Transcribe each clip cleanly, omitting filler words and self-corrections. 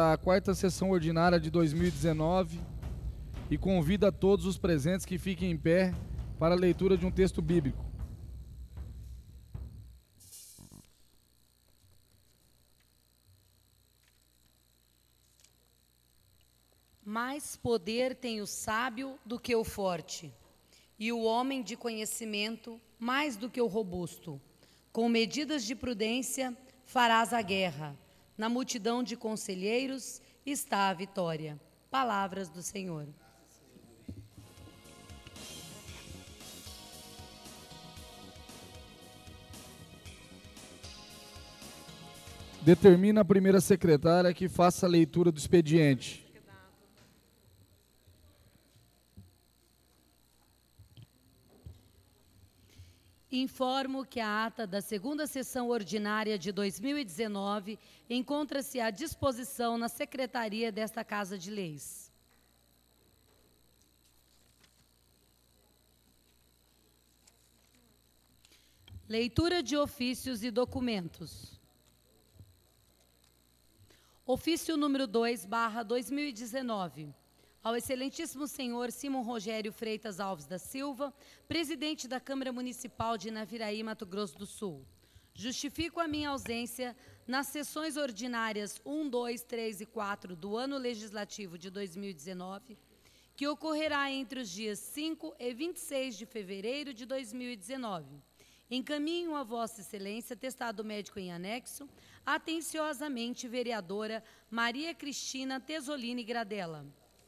a quarta sessão ordinária de 2019 e convido a todos os presentes que fiquem em pé para a leitura de um texto bíblico. Mais poder tem o sábio do que o forte, e o homem de conhecimento mais do que o robusto. Com medidas de prudência farás a guerra. Na multidão de conselheiros está a vitória. Palavras do Senhor. Determina a primeira secretária que faça a leitura do expediente. Informo que a ata da segunda sessão ordinária de 2019 encontra-se à disposição na secretaria desta Casa de Leis. Leitura de ofícios e documentos. Ofício número 2/2019. Ao excelentíssimo senhor Simon Rogério Freitas Alves da Silva, presidente da Câmara Municipal de Naviraí, Mato Grosso do Sul. Justifico a minha ausência nas sessões ordinárias 1, 2, 3 e 4 do ano legislativo de 2019, que ocorrerá entre os dias 5 e 26 de fevereiro de 2019. Encaminho a Vossa Excelência, atestado médico em anexo, atenciosamente, vereadora Maria Cristina Tesolini Gradella.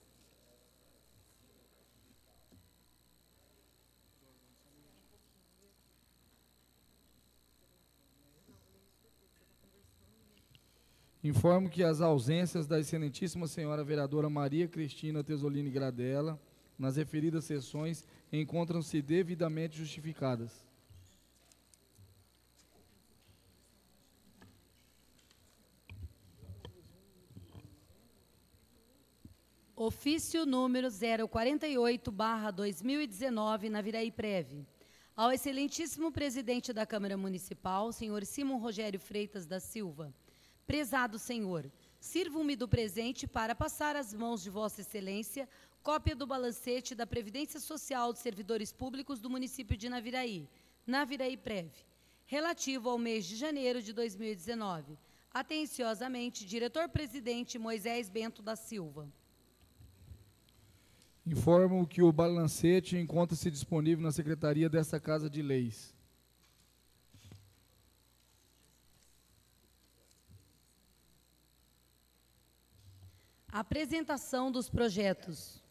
Informo que as ausências da excelentíssima senhora vereadora Maria Cristina Tesolini Gradella nas referidas sessões encontram-se devidamente justificadas. Ofício número 048/2019, Naviraí Preve. Ao excelentíssimo presidente da Câmara Municipal, senhor Simon Rogério Freitas da Silva. Prezado senhor, sirvo-me do presente para passar às mãos de Vossa Excelência cópia do balancete da Previdência Social dos Servidores Públicos do município de Naviraí, Naviraí Preve, relativo ao mês de janeiro de 2019. Atenciosamente, diretor-presidente Moisés Bento da Silva. Informo que o balancete encontra-se disponível na secretaria desta Casa de Leis. Apresentação dos projetos.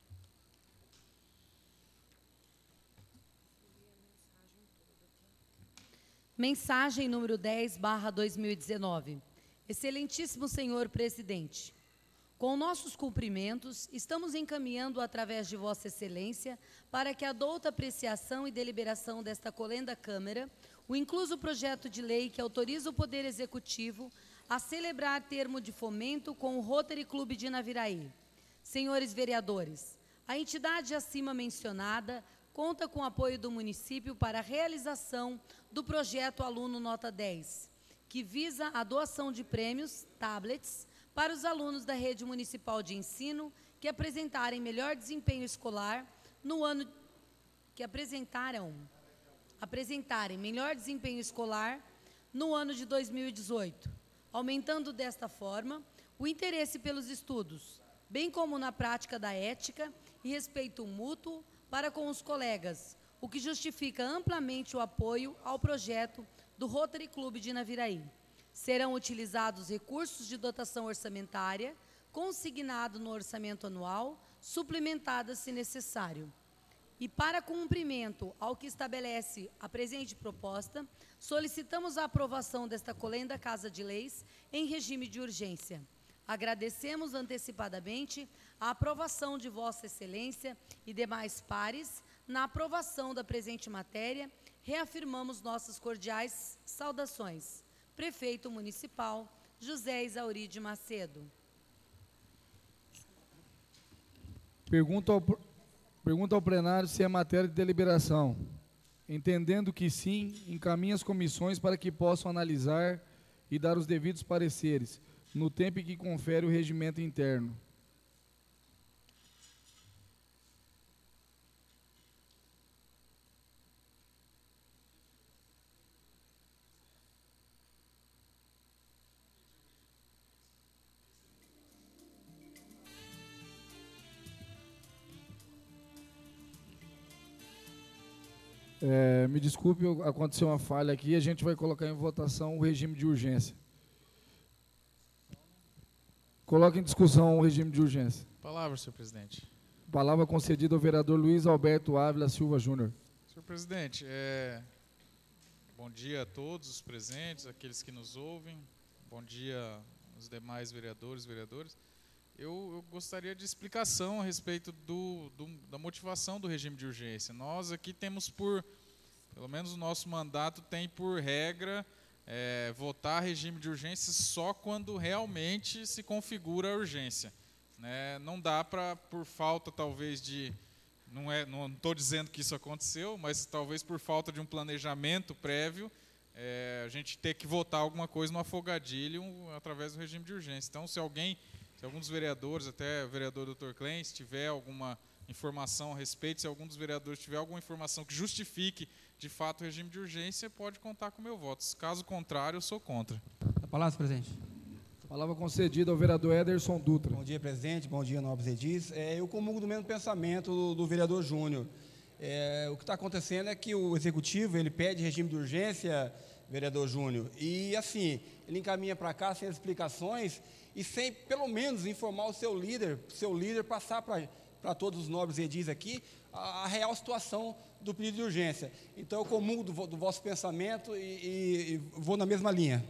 Mensagem número 10/2019. Excelentíssimo senhor presidente, com nossos cumprimentos, estamos encaminhando através de Vossa Excelência para que a douta apreciação e deliberação desta colenda Câmara o incluso projeto de lei que autoriza o Poder Executivo a celebrar termo de fomento com o Rotary Clube de Naviraí. Senhores vereadores, a entidade acima mencionada conta com o apoio do município para a realização do projeto Aluno Nota 10, que visa a doação de prêmios, tablets, para os alunos da rede municipal de ensino que apresentarem melhor desempenho escolar no ano de 2018, aumentando desta forma o interesse pelos estudos, bem como na prática da ética e respeito mútuo para com os colegas, o que justifica amplamente o apoio ao projeto do Rotary Clube de Naviraí. Serão utilizados recursos de dotação orçamentária, consignado no orçamento anual, suplementadas se necessário. E para cumprimento ao que estabelece a presente proposta, solicitamos a aprovação desta colenda Casa de Leis em regime de urgência. Agradecemos antecipadamente a aprovação de Vossa Excelência e demais pares na aprovação da presente matéria. Reafirmamos nossas cordiais saudações. Prefeito Municipal, José Isauri de Macedo. Pergunta ao plenário se é matéria de deliberação. Entendendo que sim, encaminha as comissões para que possam analisar e dar os devidos pareceres. no tempo em que confere o regimento interno. Me desculpe, aconteceu uma falha aqui, a gente vai colocar em votação o regime de urgência. Coloque em discussão o regime de urgência. Palavra, senhor presidente. Palavra concedida ao vereador Luiz Alberto Ávila Silva Júnior. Senhor presidente, bom dia a todos os presentes, aqueles que nos ouvem. Bom dia aos demais vereadores e vereadoras. Eu gostaria de explicação a respeito da motivação do regime de urgência. Nós aqui temos pelo menos o nosso mandato tem por regra, votar regime de urgência só quando realmente se configura a urgência. Né? Não dá para, por falta talvez de, não estou dizendo que isso aconteceu, mas talvez por falta de um planejamento prévio, a gente ter que votar alguma coisa no afogadilho através do regime de urgência. Então, se algum dos vereadores, até o vereador Dr. Klein, se tiver alguma informação a respeito, se algum dos vereadores tiver alguma informação que justifique, de fato, o regime de urgência, pode contar com o meu voto. Caso contrário, eu sou contra. A palavra, presidente. Palavra concedida ao vereador Ederson Dutra. Bom dia, presidente. Bom dia, nobres edis. Eu comungo do mesmo pensamento do vereador Júnior. O que está acontecendo é que o executivo, ele pede regime de urgência, vereador Júnior, e assim, ele encaminha para cá sem as explicações e sem, pelo menos, informar o seu líder passar para todos os nobres edis aqui a real situação do pedido de urgência. Então, eu comungo do vosso pensamento e vou na mesma linha.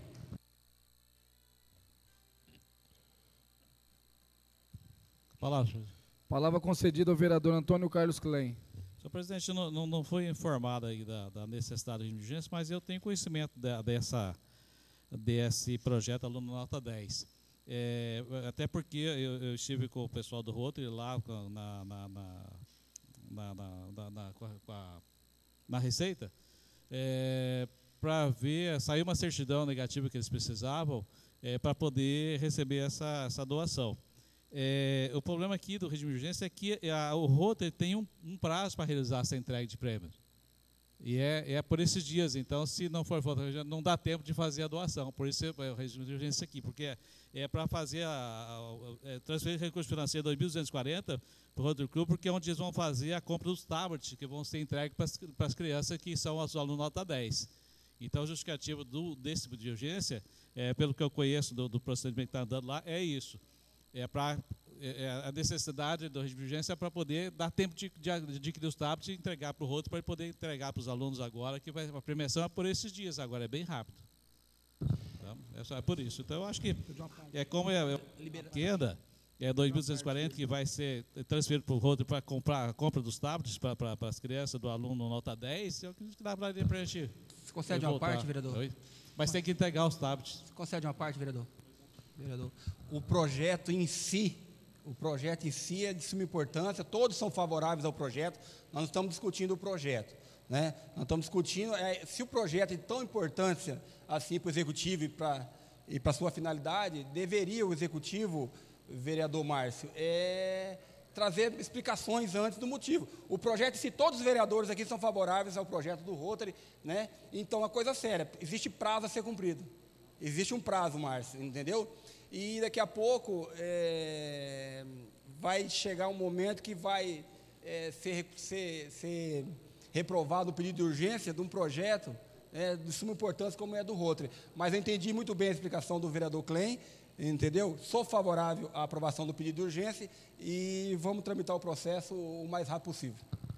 Palavra concedida ao vereador Antônio Carlos Klein. Senhor presidente, não foi informado aí da necessidade de regime de urgência, mas eu tenho conhecimento desse projeto Aluno Nota 10. Até porque eu estive com o pessoal do Rotary lá na Receita, para ver, saiu uma certidão negativa que eles precisavam para poder receber essa doação. O problema aqui do regime de urgência é que o Rotary tem um prazo para realizar essa entrega de prêmios. E é por esses dias, então, se não for votado, não dá tempo de fazer a doação. Por isso é o regime de urgência aqui, porque é para fazer transferir recurso financeiro 2.240 para o Rotary Club, porque é onde eles vão fazer a compra dos tablets, que vão ser entregues para as crianças que são os alunos nota 10. Então, o justificativo desse tipo de urgência, pelo que eu conheço do procedimento que está andando lá, é isso. A necessidade do regime de urgência é para poder dar tempo de adquirir os tablets e entregar para o Rotary, para ele poder entregar para os alunos agora, que a premiação é por esses dias, agora é bem rápido. Então, é por isso. Então, eu acho que como é pequena, 2.240 que vai ser transferido para o Rotary para comprar a compra dos tablets para as crianças do aluno nota 10, eu acredito que dá para a gente. Você concede uma parte, vereador? Oi? Mas tem que entregar os tablets. Você concede uma parte, vereador? O projeto em si é de suma importância, todos são favoráveis ao projeto, nós não estamos discutindo o projeto, né? Nós estamos discutindo se o projeto é de tão importância assim para o executivo e para sua finalidade, deveria o executivo, vereador Márcio, trazer explicações antes do motivo. O projeto, se todos os vereadores aqui são favoráveis ao projeto do Rotary, né? Então, a coisa séria, existe prazo a ser cumprido. Existe um prazo, Márcio, entendeu? E daqui a pouco vai chegar um momento que vai ser reprovado o pedido de urgência de um projeto de suma importância como é do Rotary. Mas eu entendi muito bem a explicação do vereador Klein, entendeu? Sou favorável à aprovação do pedido de urgência e vamos tramitar o processo o mais rápido possível.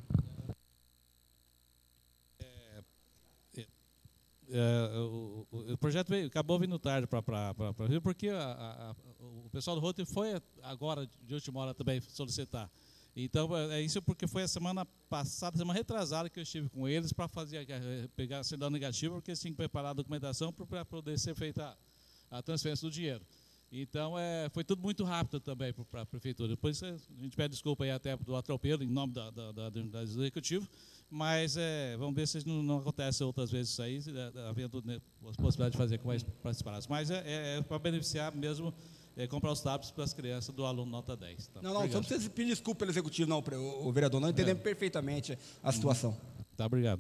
O projeto acabou vindo tarde para Rio, porque o pessoal do Rotary foi agora, de última hora, também solicitar. Então, isso porque foi a semana passada, semana retrasada, que eu estive com eles para pegar a certidão negativa, porque eles tinham que preparar a documentação para poder ser feita a transferência do dinheiro. Então, foi tudo muito rápido também para a prefeitura. Depois a gente pede desculpa aí até do atropelo, em nome da unidade executiva, mas vamos ver se não acontece outras vezes isso aí, havendo a possibilidade de fazer com mais participados. Mas é para beneficiar mesmo, comprar os tablets para as crianças do aluno nota 10. Tá? Não precisa pedir desculpa pelo executivo, não, o vereador, não entendemos perfeitamente a situação. Tá, obrigado.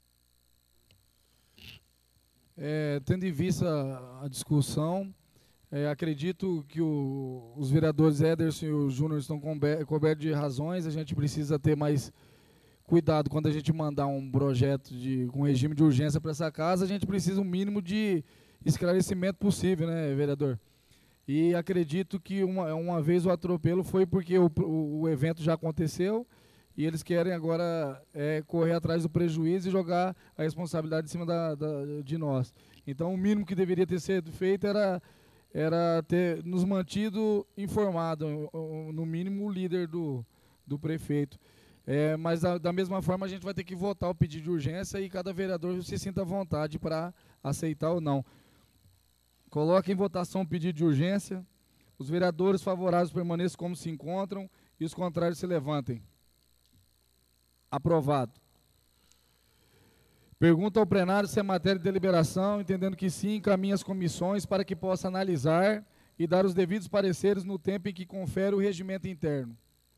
Tendo em vista a discussão, acredito que os vereadores Ederson e o Júnior estão cobertos de razões. A gente precisa ter mais cuidado quando a gente mandar um projeto com regime de urgência para essa casa. A gente precisa um mínimo de esclarecimento possível, né, vereador? E acredito que uma vez o atropelo foi porque o evento já aconteceu e eles querem agora correr atrás do prejuízo e jogar a responsabilidade em cima de nós. Então, o mínimo que deveria ter sido feito era ter nos mantido informado, no mínimo o líder do prefeito. Mas, da mesma forma, a gente vai ter que votar o pedido de urgência e cada vereador se sinta à vontade para aceitar ou não. Coloque em votação o pedido de urgência. Os vereadores favoráveis permaneçam como se encontram e os contrários se levantem. Aprovado. Pergunta ao plenário se é matéria de deliberação, entendendo que sim, encaminha as comissões para que possa analisar e dar os devidos pareceres no tempo em que confere o regimento interno.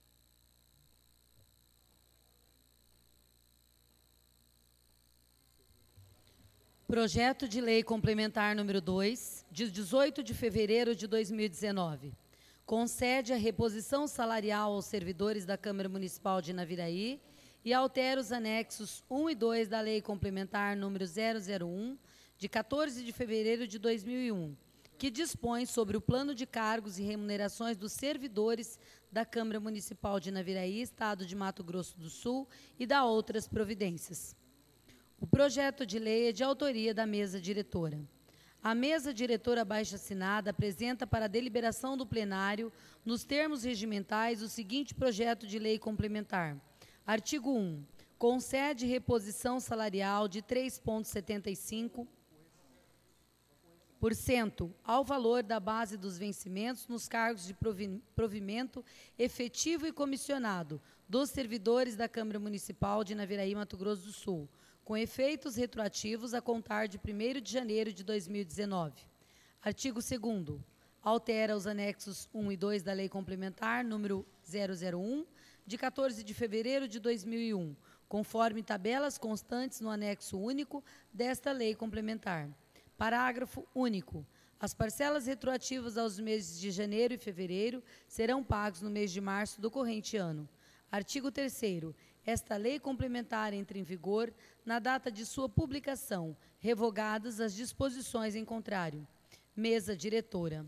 Projeto de Lei Complementar número 2, de 18 de fevereiro de 2019. Concede a reposição salarial aos servidores da Câmara Municipal de Naviraí e altera os anexos 1 e 2 da Lei Complementar número 001, de 14 de fevereiro de 2001, que dispõe sobre o plano de cargos e remunerações dos servidores da Câmara Municipal de Naviraí, Estado de Mato Grosso do Sul, e da outras providências. O projeto de lei é de autoria da mesa diretora. A mesa diretora abaixo-assinada apresenta para a deliberação do plenário, nos termos regimentais, o seguinte projeto de lei complementar. Artigo 1. Concede reposição salarial de 3,75% ao valor da base dos vencimentos nos cargos de provimento efetivo e comissionado dos servidores da Câmara Municipal de Naviraí, Mato Grosso do Sul, com efeitos retroativos a contar de 1º de janeiro de 2019. Artigo 2º. Altera os anexos 1 e 2 da Lei Complementar número 001, de 14 de fevereiro de 2001, conforme tabelas constantes no anexo único desta Lei Complementar. Parágrafo único. As parcelas retroativas aos meses de janeiro e fevereiro serão pagos no mês de março do corrente ano. Artigo 3º. Esta lei complementar entra em vigor na data de sua publicação, revogadas as disposições em contrário. Mesa diretora.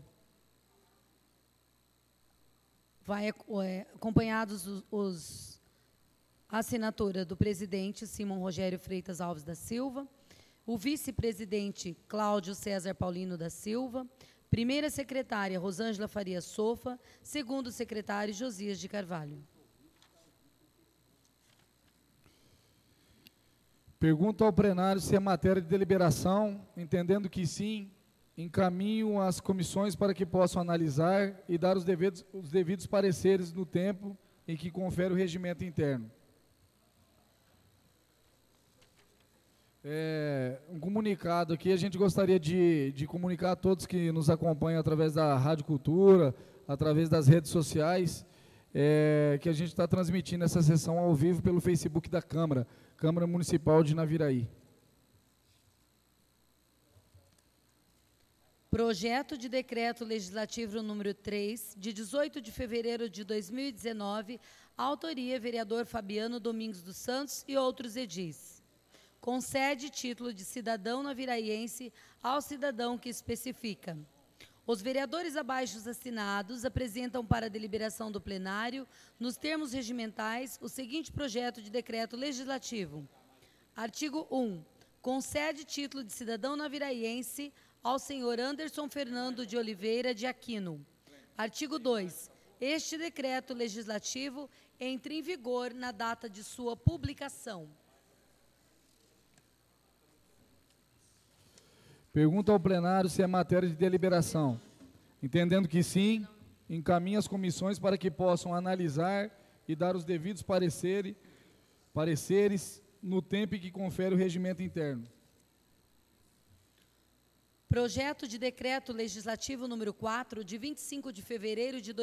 Vai acompanhados a assinatura do presidente Simão Rogério Freitas Alves da Silva, o vice-presidente Cláudio César Paulino da Silva, primeira secretária Rosângela Faria Sofa, segundo secretário Josias de Carvalho. Pergunto ao plenário se é matéria de deliberação, entendendo que sim, encaminho as comissões para que possam analisar e dar os devidos pareceres no tempo em que confere o regimento interno. Um comunicado aqui, a gente gostaria de comunicar a todos que nos acompanham através da Rádio Cultura, através das redes sociais, que a gente está transmitindo essa sessão ao vivo pelo Facebook da Câmara Municipal de Naviraí. Projeto de Decreto Legislativo número 3, de 18 de fevereiro de 2019, autoria vereador Fabiano Domingos dos Santos e outros edis. Concede título de cidadão naviraiense ao cidadão que especifica. Os vereadores abaixo assinados apresentam para a deliberação do plenário, nos termos regimentais, o seguinte projeto de decreto legislativo. Artigo 1. Concede título de cidadão naviraiense ao senhor Anderson Fernando de Oliveira de Aquino. Artigo 2. Este decreto legislativo entra em vigor na data de sua publicação. Pergunta ao plenário se é matéria de deliberação. Entendendo que sim, encaminha as comissões para que possam analisar e dar os devidos pareceres no tempo em que confere o regimento interno. Projeto de Decreto Legislativo número 4, de 25 de fevereiro de